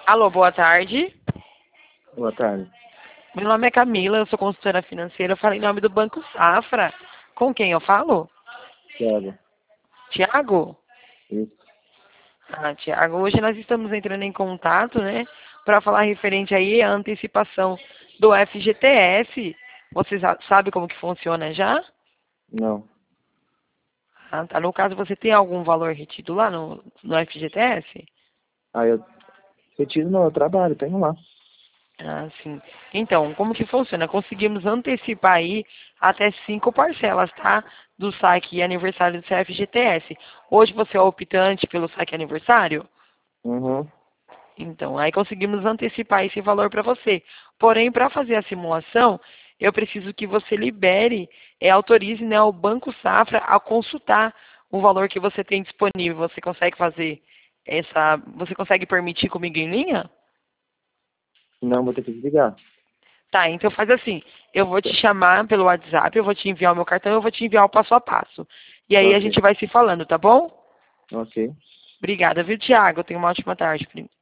Alô, boa tarde. Boa tarde. Meu nome é Camila, eu sou consultora financeira. Eu falo em nome do Banco Safra. Com quem eu falo? Thiago. Tiago? Isso. Tiago, hoje nós estamos entrando em contato, né, para falar referente aí à antecipação do FGTS. Você sabe como que funciona já? Não. Tá. No caso, você tem algum valor retido lá no FGTS? Eu retiro no trabalho, tenho lá. Sim. Então, como que funciona? Conseguimos antecipar aí até 5 parcelas, tá? Do saque aniversário do CFGTS. Hoje você é optante pelo saque aniversário? Uhum. Então, aí conseguimos antecipar esse valor para você. Porém, para fazer a simulação, eu preciso que você libere, autorize, né, o Banco Safra a consultar o valor que você tem disponível. Você consegue fazer você consegue permitir comigo em linha? Não, vou ter que desligar. Tá, então faz assim, eu vou te chamar pelo WhatsApp, eu vou te enviar o meu cartão, eu vou te enviar o passo a passo. E aí a Ok. gente vai se falando, tá bom? Ok. Obrigada, viu, Tiago? Tenha uma ótima tarde.